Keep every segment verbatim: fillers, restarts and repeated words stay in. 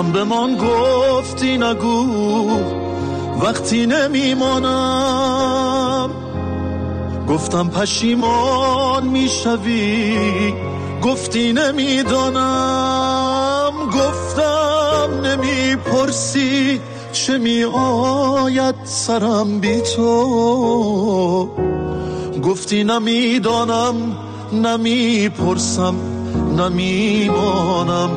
چون به من گفتی نگو وقتی نمیمانم، گفتم پشیمان میشوی گفتی نمیدانم، گفتم نمیپرسی چه می آید سرم بی تو، گفتی نمیدانم نمیپرسم نمیمانم.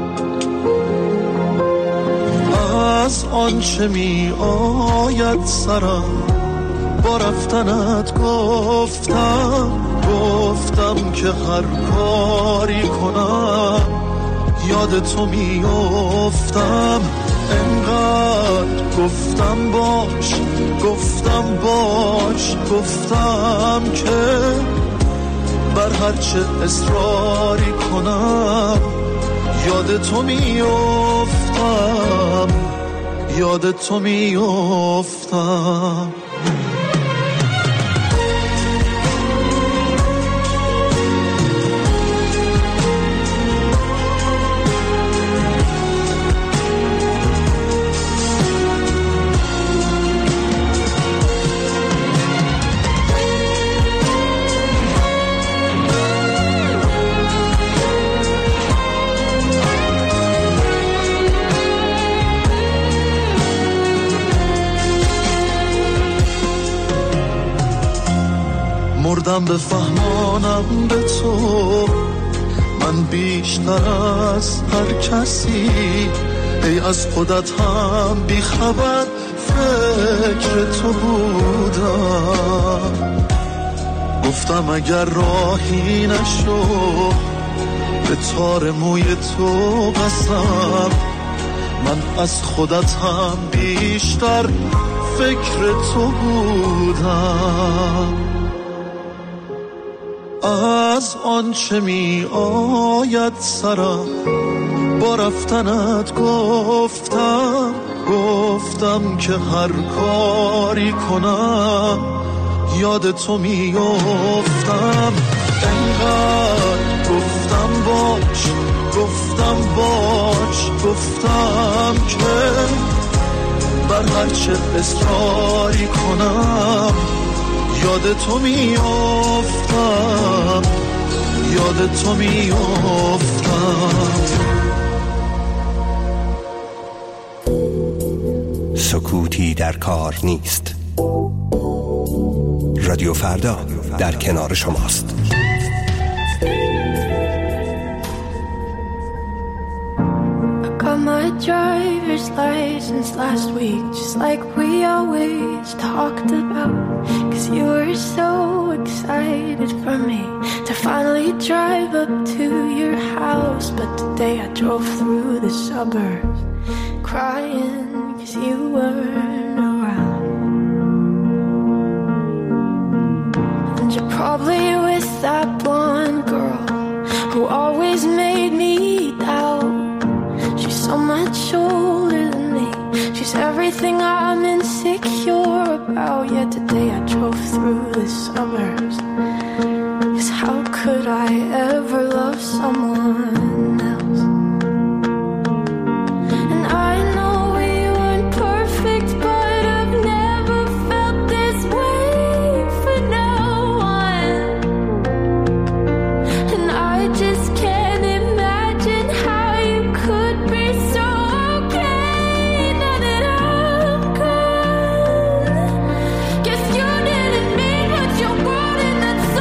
از آنچه می آید سرم با رفتنت گفتم، گفتم که هر کاری کنم یاد تو می افتم. انقدر گفتم باش گفتم باش گفتم که بر هرچه اصراری کنم یاد تو می افتم، یاد تو می افتم. مردم به فهمانم به تو من بیشتر از هر کسی، ای از خودت هم بی خبر فکر تو بودم. گفتم اگر راهی نشو به تار موی تو قسم، من از خودت هم بیشتر فکر تو بودم. از آنچه می آید سرم با رفتنت گفتم، گفتم که هر کاری کنم یاد تو می افتم. انقدر گفتم باش گفتم باش گفتم که بر هرچه اصراری کنم یاد تو می افتم، یاد تو می افتم. سکوتی در کار نیست. رادیو فردا در کنار شماست. My driver's license last week, just like we always talked about. Cause you were so excited for me to finally drive up to your house. But today I drove through the suburbs crying cause you weren't around. And you're probably with that blonde girl who always made me doubt. She's so much older than me. She's everything I'm insecure about. Yet today I drove through the suburbs. Cause how could I ever love someone else? And I know we weren't perfect, but I've never felt this way for no one. And I just can't imagine how you could be so okay now that I'm gone. Guess you didn't mean what you wrote in that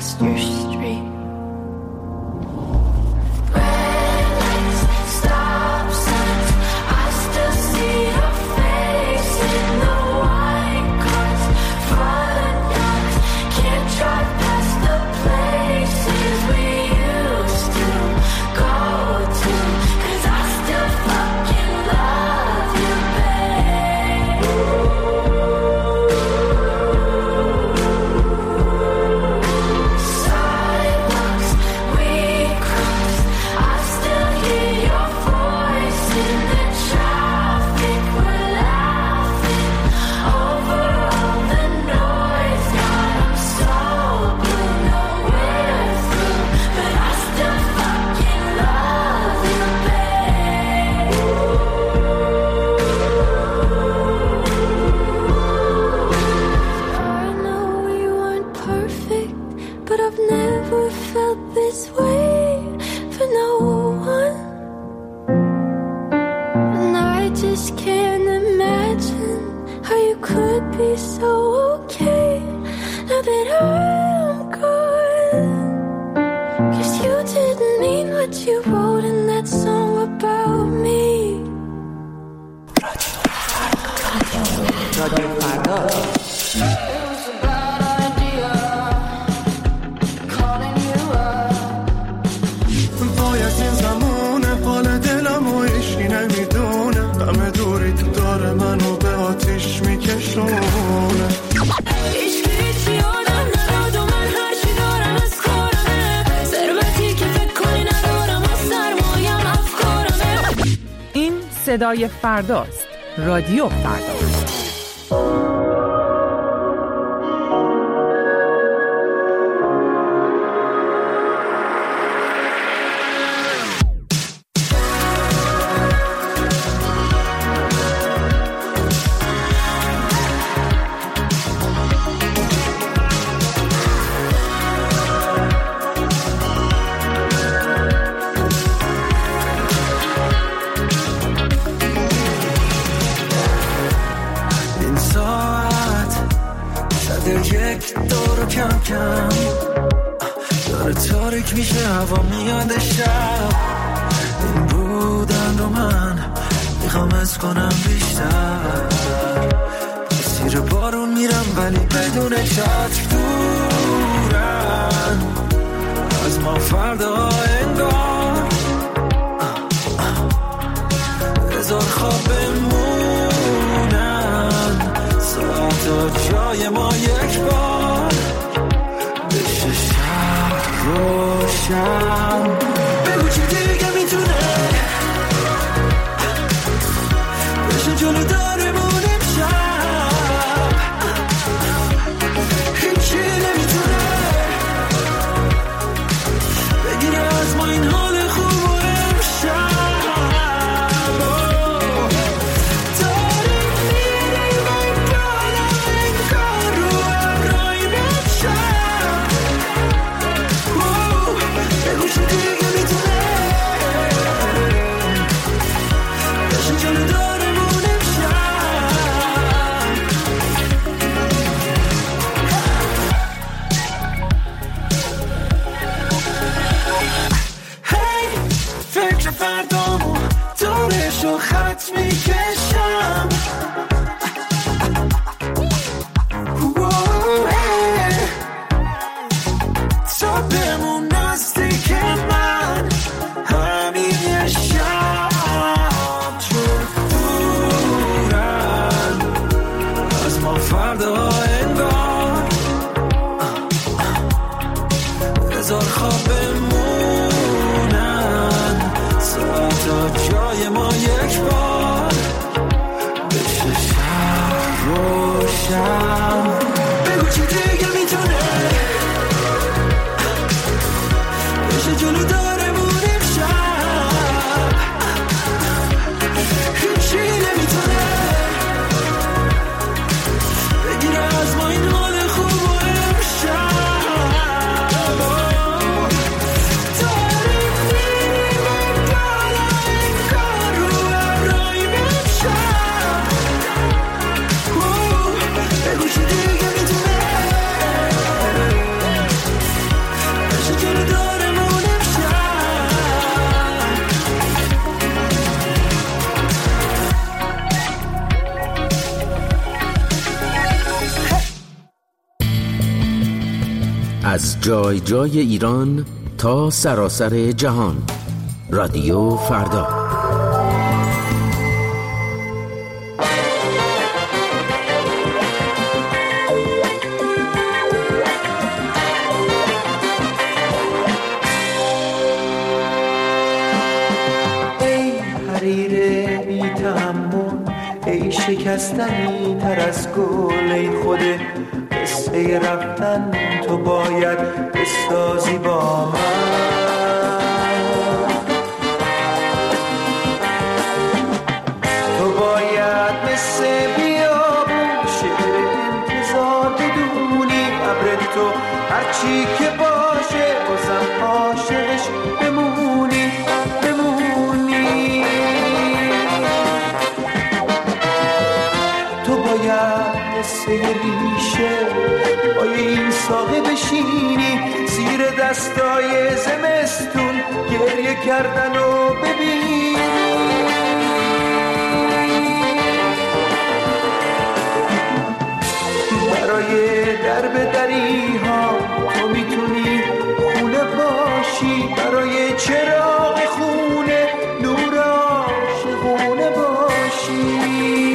crossed your street. صدای فرداست. رادیو فردا. داره تاریک میشه هوا میاد شب این بودن رو من میخوام از کنم بیشتر مسیر بارون میرم ولی بدون چتر دورن از ما فردا انگار هزار خواب بمونن ساعتا جای ما یک بار بشه شب روشن بگو چی دیگه میتونه بشه جلو دارمون امشب هیچی نمیتونه بگیره از ما این حال خوب و امشب فردامو دورشو خط میکشم تا بمون نزدیک من همین یه شب چون دورن از ما فردا انگار هزار خواب بمونن تا جای ما یک بار از جای جای ایران تا سراسر جهان. رادیو فردا. ای حریر بی تحمل، ای شکستنی تر از گل، ای خود قصه رفتن تو باید بسازی با من. تو باید مثل بیابون شعر انتظار بدونی، ابر تو هرچی که باشه بازم عاشقش بمونی بمونی. تو باید مثل ریشه پای این ساقه بشینی، زیر دستای زمستون گریه کردن و ببینی. برای درب دری ها تو میتونی خونه باشی، برای چراغ خونه نور عاشقونه باشی.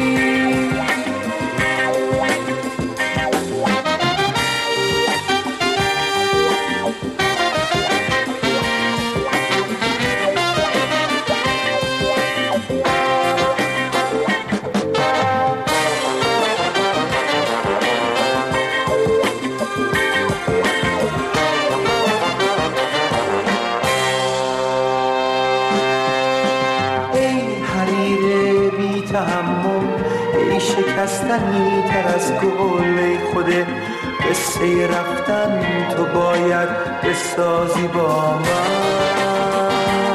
شکستنی تر از گل، ای خود قصه رفتن تو باید بسازی با من.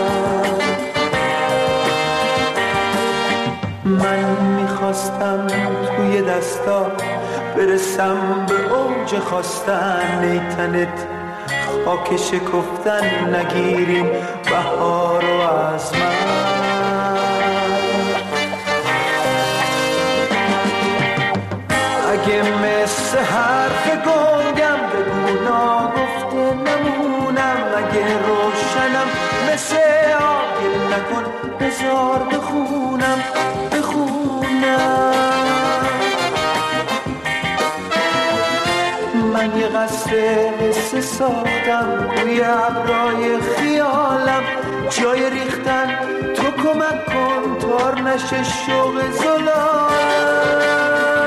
من میخواستم توی دستا برسم به اوج خواستن، ای تنت خاک شکفتن نگیریم بهار رو از من. اگه مثل حرف گنگم بگو ناگفته نمونم، اگه روشنم مثل آگل نکن بذار بخونم بخونم. من یه قصر قصه ساختم روی ابرای خیالم، جای ریختن تو کمک کن تار نشه شوق زلالم.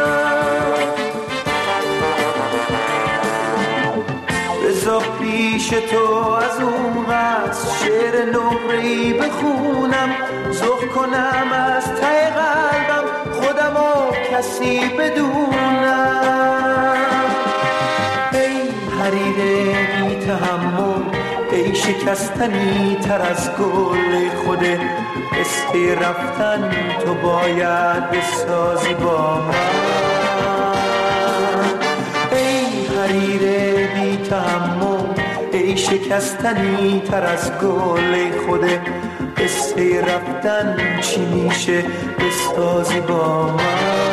بذار پیش تو از اون قصد شعر نقره‌ای بخونم، ذوق کنم از ته قلبم خودم و کسی بدونم. ای حریر بی تحمل، ای شکستنی تر از گل، ای خود قصه رفتن تو باید بسازی با من. حریر بی تحمل، ای شکستنی تر از گل، ای خود قصه رفتن چی میشه بسازی با من.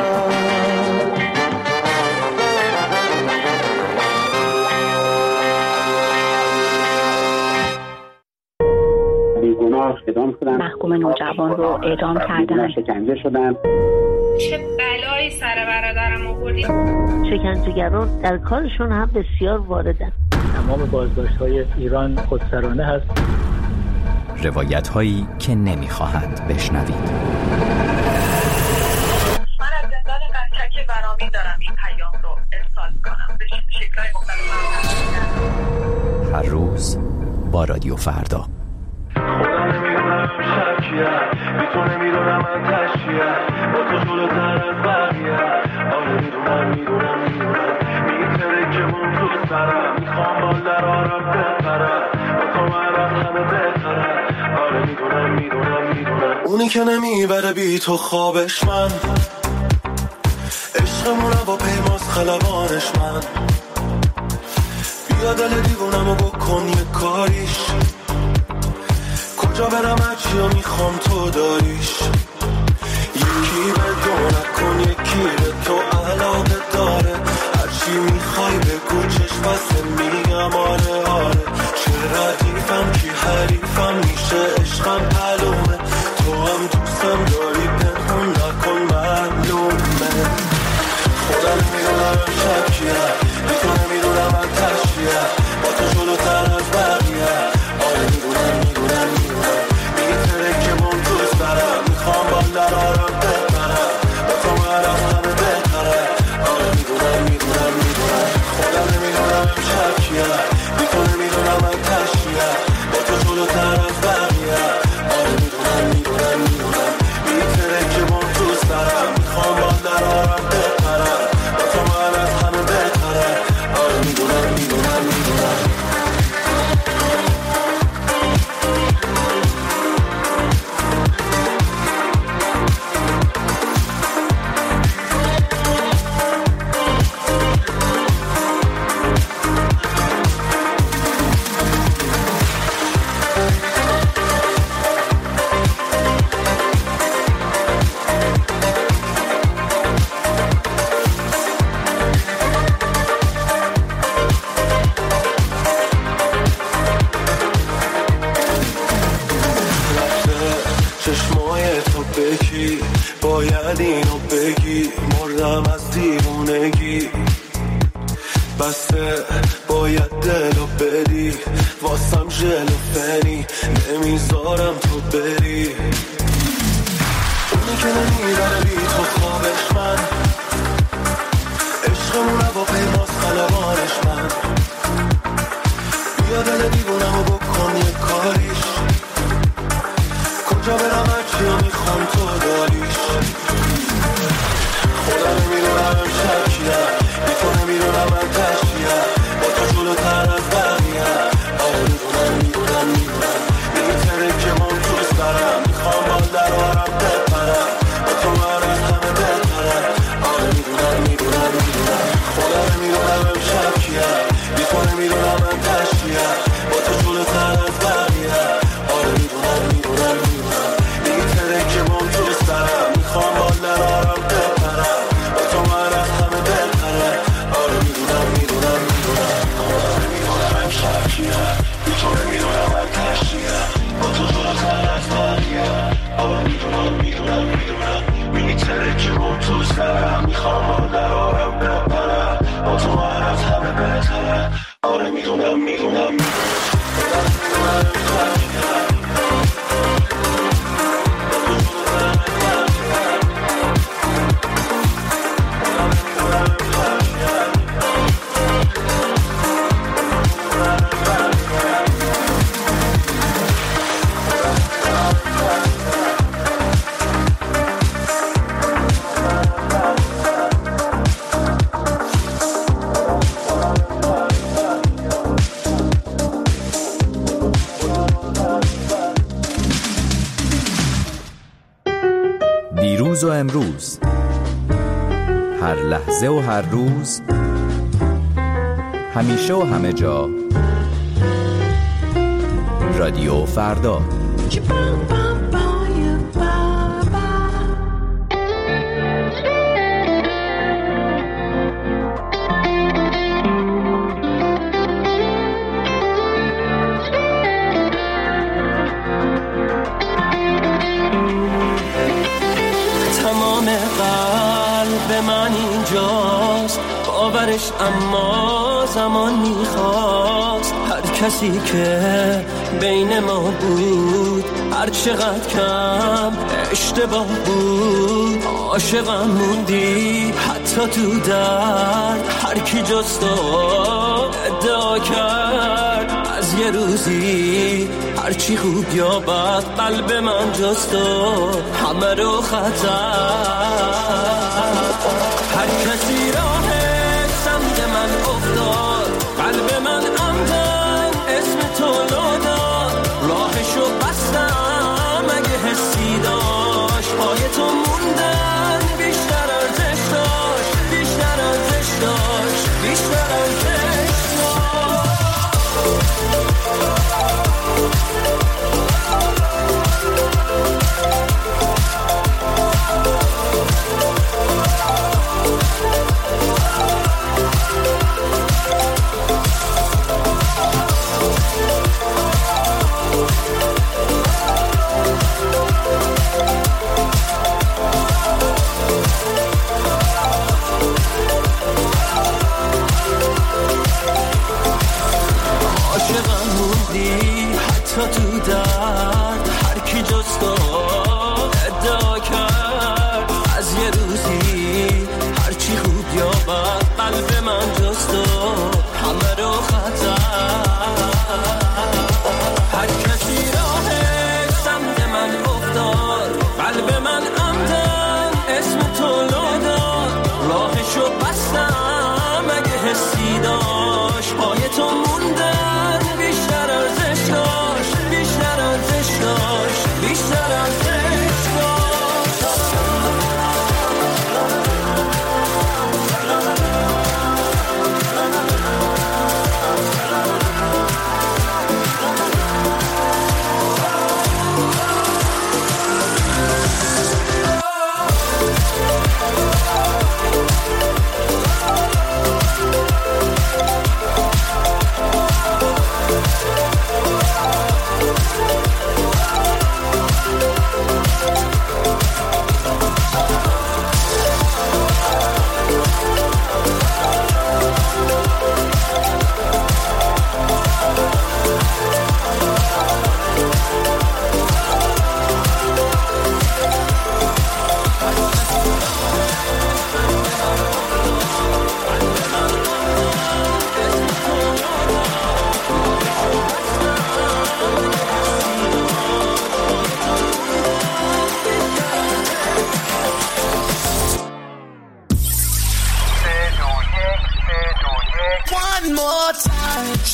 بیگناه اعدام شدن، محکوم نوجوان رو اعدام کردن، شکنجه شدن. چه بلایی سر برادرم آوردی؟ شکنجهگران در کارشون هم بسیار واردن. تمام بازداشت‌های ایران خودسرانه هست. روایت‌هایی که نمی‌خواهند بشنوید. من از زندان قزچک برامی دارم این پیام رو ارسال کنم به شکل‌های مختلف. هر روز با رادیو فردا. خودم نمیدونم شکیه، بی تو نمیدونم من تشیه، با تو جلوتر از بقیه. آره میدونم میدونم میدونم میتره که اون تو سرم، میخوام با درارم بپرم، با تو من رفتم بهترم. آره میدونم میدونم میدونم اونی که نمیبره بی تو خوابش من، عشقمونه با پیماز خلبانش من. بیا دل دیوونمو بکن یه کاریش، کجا برم هرچی رو میخوام تو داریش. یکی به دو نکن یکی به تو علاقه داره، هرچی چی میخوای بگو چشم بسته میگم آره آره چه ردیفم کی حریفم میشه عشقم معلومه تو هم دوستم داری پنهون نکن معلومه خودم میدونم شکیه میتونه میدونم من تشیه با تو جلوتر از بقیه آره میدونم میدونم میدونم میتره که من دوست دارم میخوام با لرارم بپرم با تو مرم همه بهتره آره میدونم میدونم میدونم خودم نمیدونم شکیه میتونه میدونم من تشیه با تو جلوتر از بقیه آره میدونم میدونم میدونم میتره که من دوست دارم میخوام با لرارم بپرم با تو مرم از همه بهتره آره میدونم میدونم میدونم چشمای تو بکی باید اینو بگی مردم از دیوونگی بسته باید دلو بدی واسم ژل و فنی نمیذارم تو بری اونی که نمیبره بی تو خوابش من عشقمونه با پیماز خلبانش من بیا دل دیوونمو بکن یه کاریش کجا برم هرچی رو میخوام تو داریش خودم نمیدونم شکیه میتونه میدونم من تشیه با تو جلوتر از بقیه آره میدونم میدونم میدونم میتره که من دوست دارم میخوام با لرارم بپرم با تو من از همه بهتره آره میدونم میدونم میدونم خودم نمیدونم شکیه میتونه میدونم من تشیه با تو جلوتر از بقیه آره میدونم میدونم میدونم میتره که من دوست دارم میخوام با لرارم بپرم با تو من از همه بهتره آره میدونم میدونم میدونم آره میدونم شکیه میتونه میدونم من تشیه با تو جلوتر از بقیه آره میدونم میدونم میدونم میتره که من دوست دارم میخوام با لرارم بپرم با تو من از همه بهتره آره میدونم میدونم میدونم دیروز و امروز، هر لحظه و هر روز، همیشه و همه جا، رادیو فردا. باورش اما زمان میخواست هر کسی که بین ما بود هر چقدر کم اشتباه بود عاشقم موندی حتی تو درد هر کی جز تو ادعا کرد از یه روزی هرچی خوب یا بد قلب من جز تو همه رو خطر هر کسی راه سمت من افتاد قلب من عمدن اسم تو داد راهشو بستم اگه حسی داشت پای تو موندن بیشتر ارزش داشت بیشتر ارزش داشت بیشتر ارزش داشت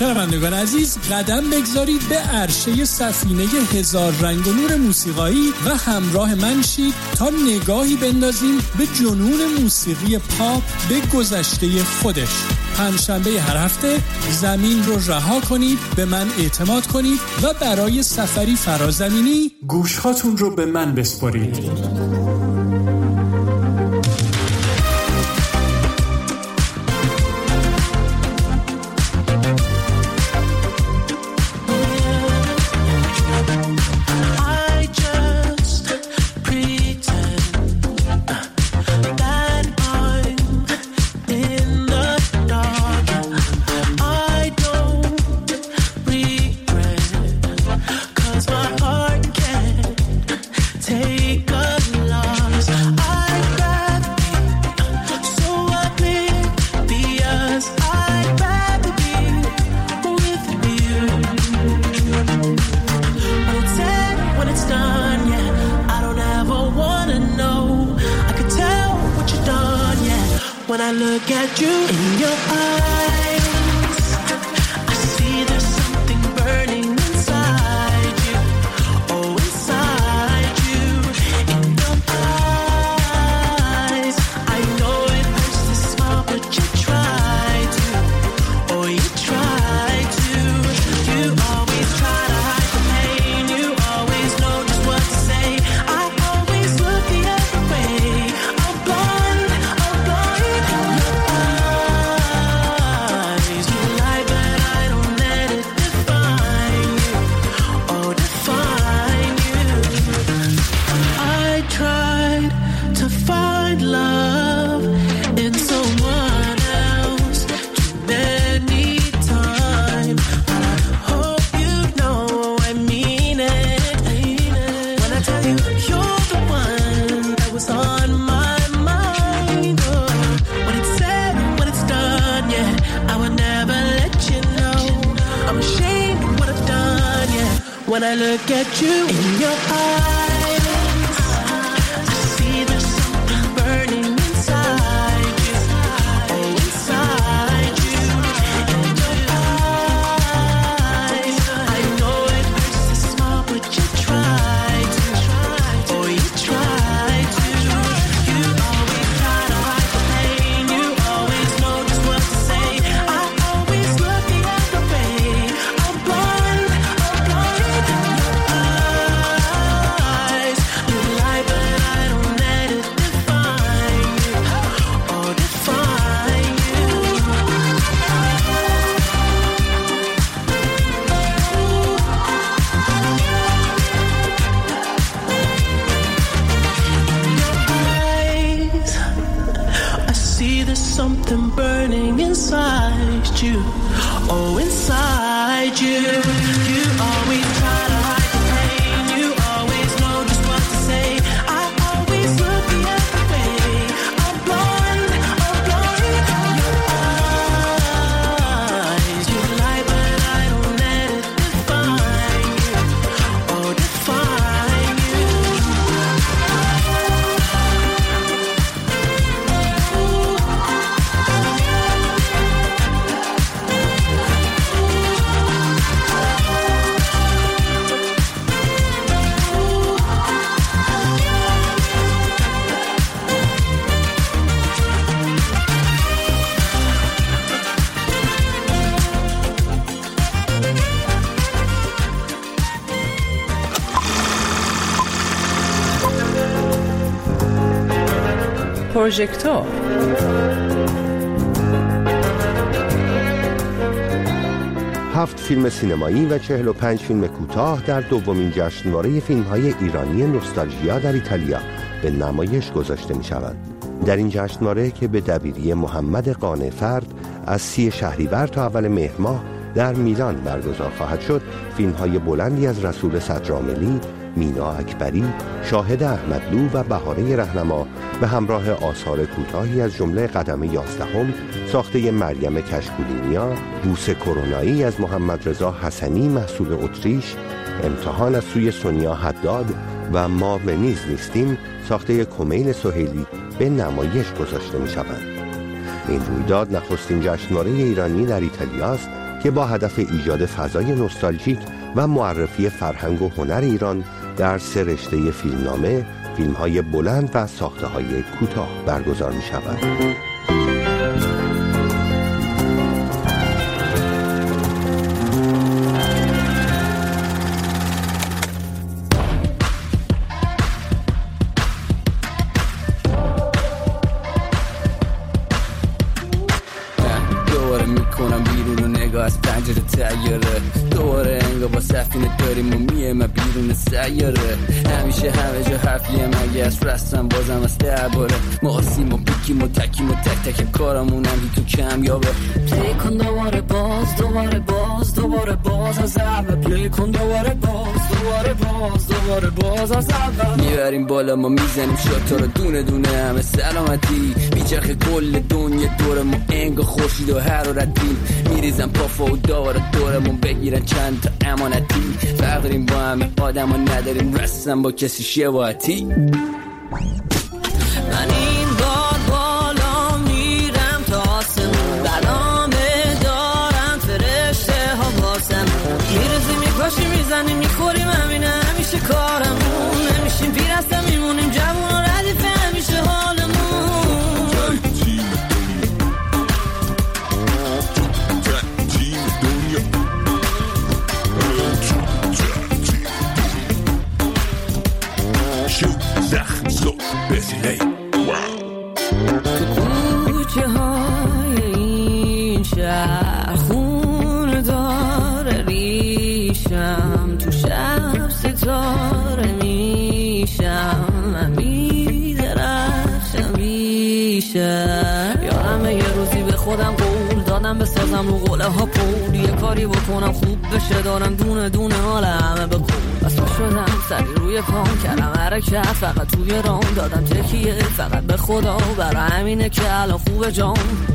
شنوندگان عزیز، قدم بگذارید به عرشه سفینه هزار رنگ و نور موسیقایی و همراه من شید تا نگاهی بندازیم به جنون موسیقی پاپ به گذشته خودش. پنجشنبه هر هفته زمین رو رها کنید، به من اعتماد کنید و برای سفری فرازمینی گوشهاتون رو به من بسپارید. When I look at you in your eyes, I see there's something burning inside you. Oh, inside you. In your eyes, I know it hurts to smile, but you try to. Oh, you try to. You always try to hide the pain. You always know just what to say. I always look the other way. I'm blind. Something burning inside you. Oh, inside you. You always try to hide the pain. You always know just what to say. I always look the other way. I'm blind, I'm blind. Your eyes, you lie, but I don't let it define you. Oh, define you. پروژکتور هفت فیلم سینمایی و چهل و پنج فیلم کوتاه در دومین جشنواره فیلم‌های ایرانی نوستالژیا در ایتالیا به نمایش گذاشته می‌شوند. در این جشنواره که به دبیری محمد قانع فرد از سی شهریور تا اول مهر ماه در میلان برگزار خواهد شد، فیلم‌های بلندی از رسول صدرعاملی، مینا اکبری، شاهد احمدلو و بهاره رهنما به همراه آثار کوتاهی از جمله قدم یازدهم ساخته مریم کشکولینیا، بوسه کرونایی از محمد رضا حسنی محصول اتریش، امتحان از سوی سونیا حداد و ما به نیز نیستیم ساخته کمیل سهیلی به نمایش گذاشته می شوند. این رویداد نخستین جشنواره ایرانی در ایتالیا است که با هدف ایجاد فضای نوستالژیک و معرفی فرهنگ و هنر ایران در سه رشته فیلمنامه، فیلم‌های بلند و ساخته‌های کوتاه برگزار می‌شود. از پنجره تیاره دوباره انگار با سفینه داریم و میه و بیرون سیاره همیشه همه جا حرفیه مگه از رستم بازم از درباره ما آسیم و بیکیم و تکیم و تک تک کارمون هم هی تو کم یابه پلی کن دوباره باز دوباره باز دوباره باز از اول پلی کن دوباره باز دوباره باز دوباره باز از اول میبریم بالا ما میزنیم شاتا رو دونه دونه همه سلامتی میچرخه کل دنیا دور ما انگار خورشید و حرارتی میریزم پافا و داره دورمون بگیرن چند تا امانتی فرق داریم با همه آدم و نداریم رستم با کسی شباهتی من این بار بالا میرم تا آسمون بلامه دارم فرشته ها واسم میرزی میپاشی میزنی میخوریم همینه همیشه کارمون نمیشیم پیرسته میمونیم جوون و ردیفه همیشه حالمون تو کوچه های این شهر خون داره ریشم تو شب ستاره میشم من میدرخشم بیشم یادمه یه روزی به خودم قول دادم بسازم رو قوله ها پول یه کاری بکنم خوب بشه دارم دونه دونه حال همه بکن بس با شدم سری روی پام کردم حرکت فقط توی رام دادم تکیه فقط به خدا برای همینه که الان خوبه جام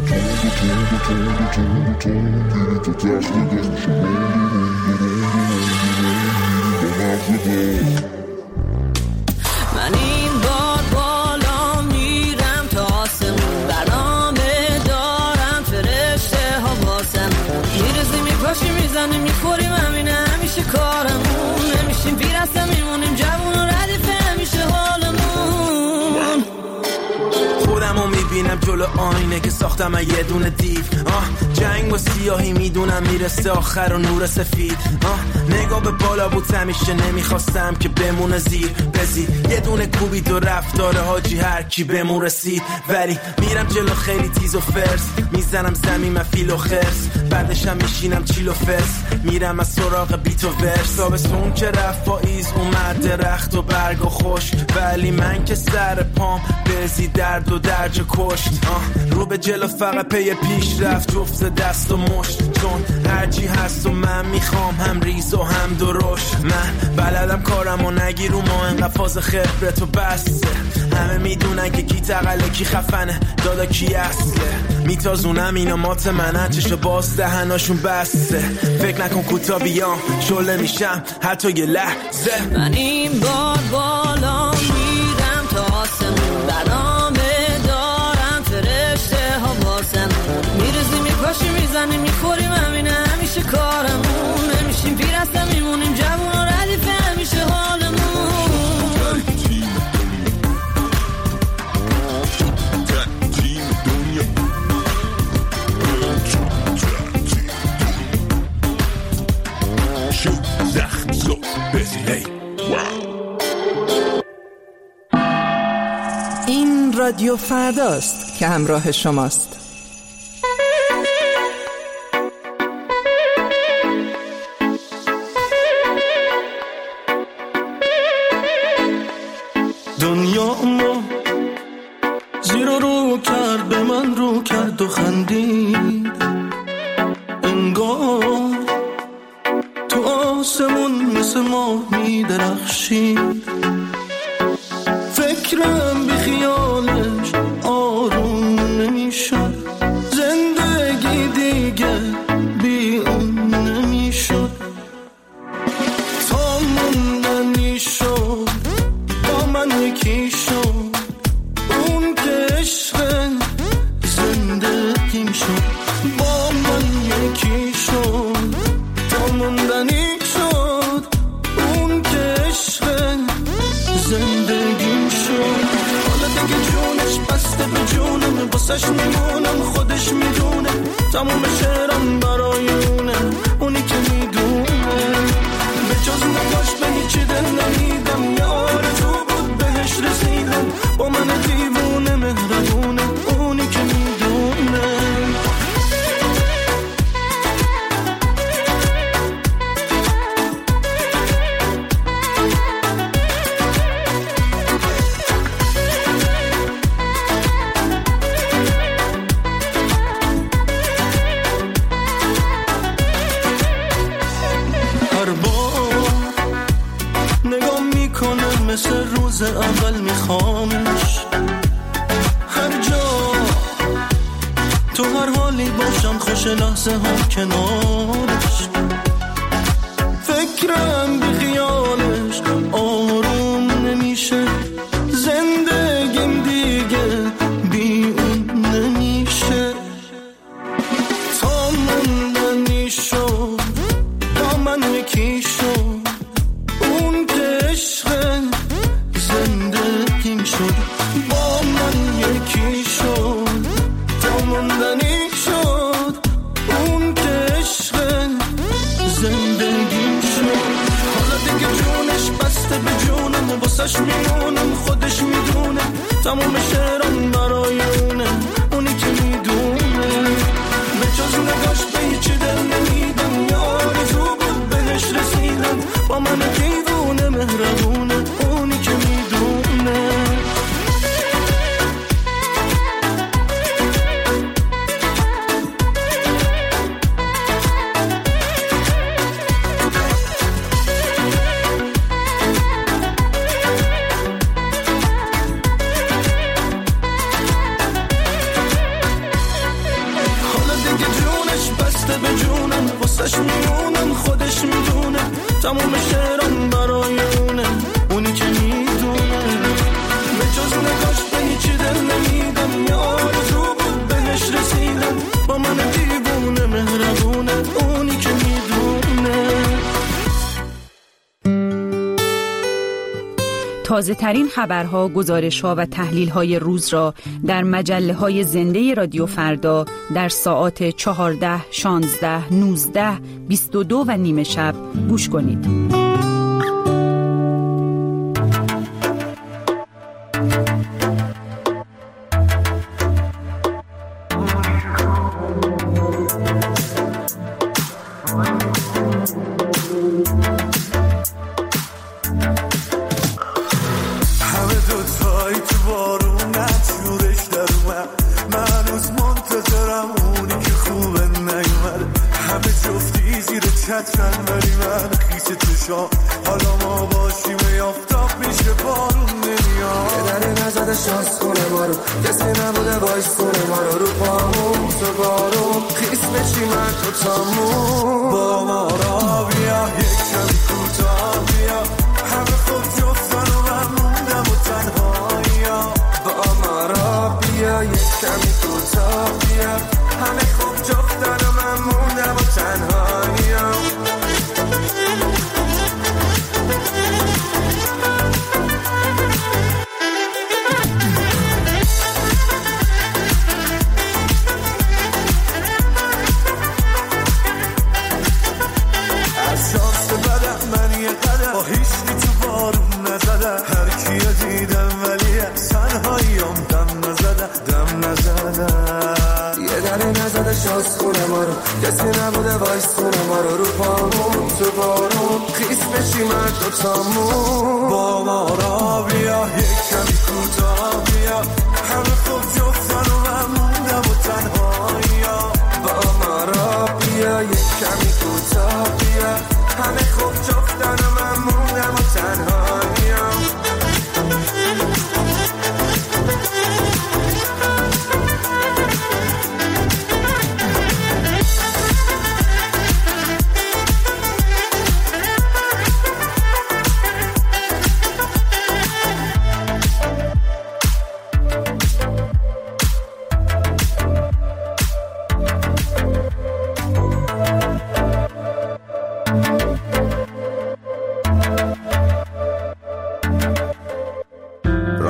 من این بار بالا میرم تا آسمون برامه دارم فرشته ها واسم میرزی میپاشی میزنی میخوریم همینه همیشه کارمون نمیشیم پیرسته میمونیم جوون و ردیفه همیشه حالمون خودمو میبینم جلو آینه که ساختم یه دونه دیو آه جنگ با سیاهی میدونم میرسه آخر و نور سفید آه نگاه به بالا بود همیشه نمیخواستم که بمونه زیر بزی یه دونه کوبی دو رفتاره حاجی هر کی بمون رسید ولی میرم جلو خیلی تیز و فرس میزنم زمین من فیل و خرس بعدشم میشینم چیل و فرس میرم از سراغ بیت و ورس تابستون که رفت پاییز اومد درخت و برگ و خوش ولی من که سر پام بزی درد و درج کشت آه رو به جلو فقط پی پیش رفت جفت دست و مشت چون هرچی هست و من میخوام هم ریز و هم درشت من بلدم کارم و نگیر و ما انقدر فاز خبرت و بسته همه میدونن که کی تقله کی خفنه دادا کی اصله میتازونم اینا مات منه چشو باز دهناشون بسته فکر نکن کوتا بیام شله میشم حتی یه لحظه من این بار بالا میرم تا آسمون برامه دارم فرشته ها واسم میرزی میپاشی میزنی میخوریم همینه همیشه کارمون نمیشیم پیرسته میمونیم جوون و ردیفه همیشه حالمون این رادیو فرداست که همراه شماست. دنیا ما زیر و رو کرد به من رو کرد و خندید انگار تو آسمون مثل ماه می درخشید فکرم بی خیالش آروم نمی شد زندگی دیگه بی اون نمی شد تا موندنی شد با من یکی شد اون که عشق زندگیم شد با من یکی شد زندگیم شد. حالا دیگه جونش بسته به جونم، باسش میمونم خودش میدونه، تموم شعرم برای اونه، اونی که میدونه. به جز نگاش به هیچی دل نمیدم، یه آرزو بود بهش رسیدم، با من دیوونه مهربونه، اونی که میدونه. مثل روز اول میخوامش، هر جا تو هر حالی باشم، خوش لحظه هم کنارش، فکرم بی خیالش آروم نمیشه، زندگیم دیگه بی اون نمیشه. تا موندنی شد با من یکی شد، اون که عشق زندگیم شد، با من یکی شد، تا موندنی شد، اون که عشق زندگیم شد. حالا دیگه جونش بسته به جونم، واسش میمونم خودش میدونه، تموم شعرم برای اونه، اونی که میدونه. به جز نگاش به هیچی دل نمیدم، یه آرزو بود بهش رسیدم، با من دیوونه مهربونه، اونی که میدونه. به جونم واسش میمونم خودش میدونه، تموم شعرم برای اونه، اونی که میدونه. به جز نگاش به هیچی دل نمیدم، یه آرزو بود بهش رسیدم، با من دیوونه مهربونه، اونی که میدونه. تازه ترین خبرها، گزارش‌ها و تحلیل‌های روز را در مجله‌های زنده رادیو فردا در ساعات چهارده، شانزده، نوزده، بیست و دو و نیمه شب گوش کنید.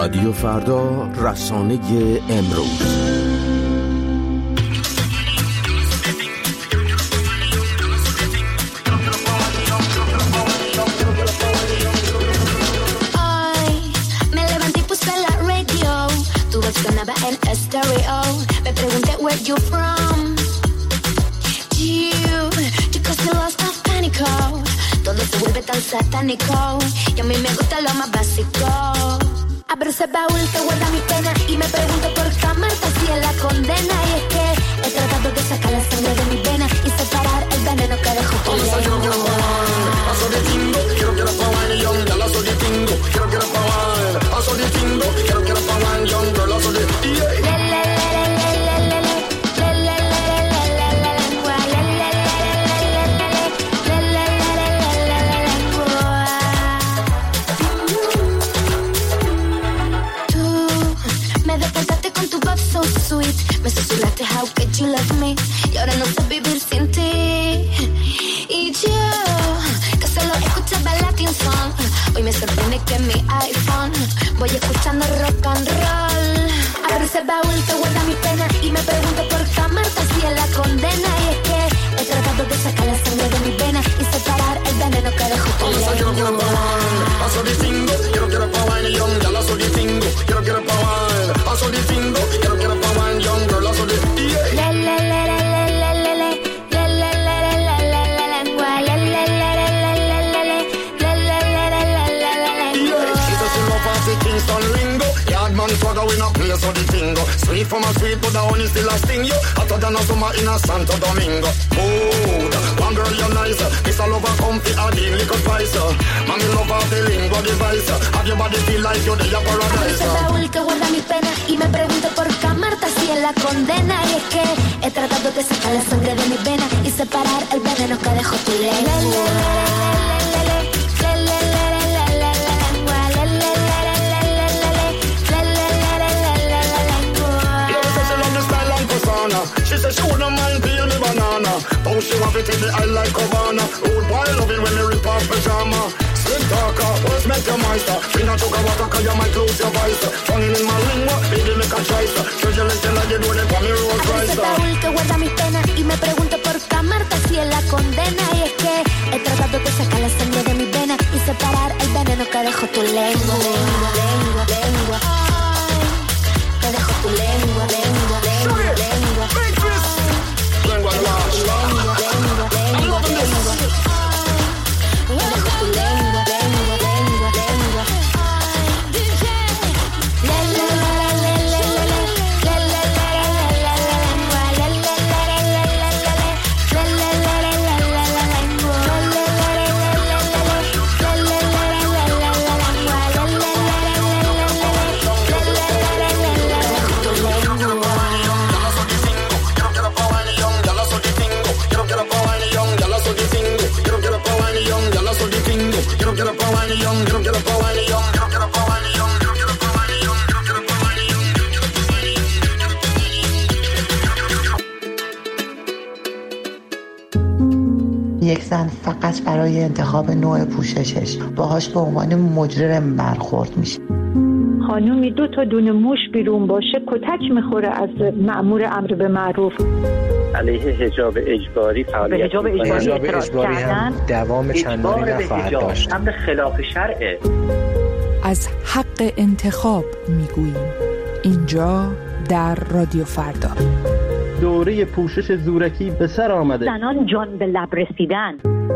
رادیو فردا، رسانه امروز. Sonaba en estéreo. Me pregunté where you from. You, you cause me lost of pánico. Todo se vuelve tan satánico. Y a mí me gusta lo más básico. Abro ese baúl que guarda mi pena y me pregunto por qué amarte así es la condena. Y es que he tratado de sacar la sangre de mi vena y separar el veneno que dejó tu lengua. Quiero que la pawan young, ya la soy de tingo. Quiero que la pawan, aso de tingo. Quiero que la pawan young, girl, aso de yeah. Sweet. Me susurraste how could you love me y ahora no sé vivir sin ti. Y yo que solo escuchaba Latin song, hoy me sorprende que en mi iPhone voy escuchando rock and roll. Abro ese baúl que guarda mi pena y me pregunto por qué amarte así es la condena. Y es que he tratado de sacar la sangre de mi vena y separar el veneno que dejó tu lengua. Quiero que la pawan, paso de tingo. Quiero que la pawan young, ya la soy de tingo. Quiero que la pawan, paso de tingo. Quiero que la pawan young, girl, la soy de yeah. La la la la la la la la la la la la la la lengua. La la la la la la la la la la la la la lengua. She's a single party Kingston Ringo. Yardman swagger we not play so the tingo. Sweet from a sweet but the honey still a sting you. Hotter than a summer in a Santo Domingo. Mood, one girl you're nice. Miss a lover comfy and the liquor spice. Mami lover the lingua device. Have your body feel like you're the paradise. Ese baúl que guarda mi pena y me pregunto por qué amarte así es la condena. Y es que he tratado de sacar la sangre de mi vena y separar el veneno que dejó tu lengua. She said she wouldn't mind peel me banana. Oh, she want to take me I like Havana. Old boy love it when me rip off pajama. Slim talker, what's make your master? She not took a water cause you might lose your voice. Funny in my lingua, baby make a choice. Treasure like you like you do it for me Rolls Royce. Ese baúl que guarda mis penas y me pregunto por qué amarte así es la condena. Y es que he tratado de sacar la sangre de mi vena y separar el veneno que dejó tu lengua. Lengua, lengua, lengua. Que dejó tu lengua, lengua, lengua, lengua. Lengua, lengua, lengua, lengua, lengua, lengua. Que dejó tu lengua, lengua, lengua, lengua. La la la la la la la la la la la la lengua. La la la la la la la la la la la la la la lengua. La la la la la la la la la la la la la lengua. La la la la la la la la la la la la la lengua. Quiero que la pawan young, quiero que la pawan young, quiero que la pawan young, quiero que la pawan young, quiero que la pawan young, quiero que la pawan young. یک زن فقط برای انتخاب نوع پوششش باهاش به عنوان مجرم برخورد میشه. خانومی دو تا دونه موش بیرون باشه کتک میخوره از مأمور امر به معروف. علیه حجاب اجباری فعالیت به حجاب اجباری اعتراض کردن دوام چندانی نخواهد داشت. امر خلاف شرعه. از حق انتخاب میگوییم اینجا در رادیو فردا. دوره پوشش زورکی به سر آمده. زنان جان به لب رسیدن.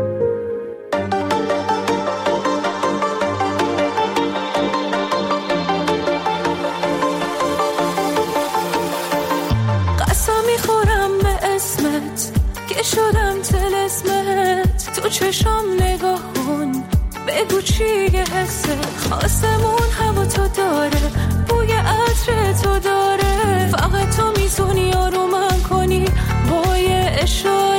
شدم طلسمت تو چشم نگاه کن بگو چیه حست خواستمون هوا تو داره بوی عطر تو داره فقط تو میتونی آرومم کنی با یه اشاره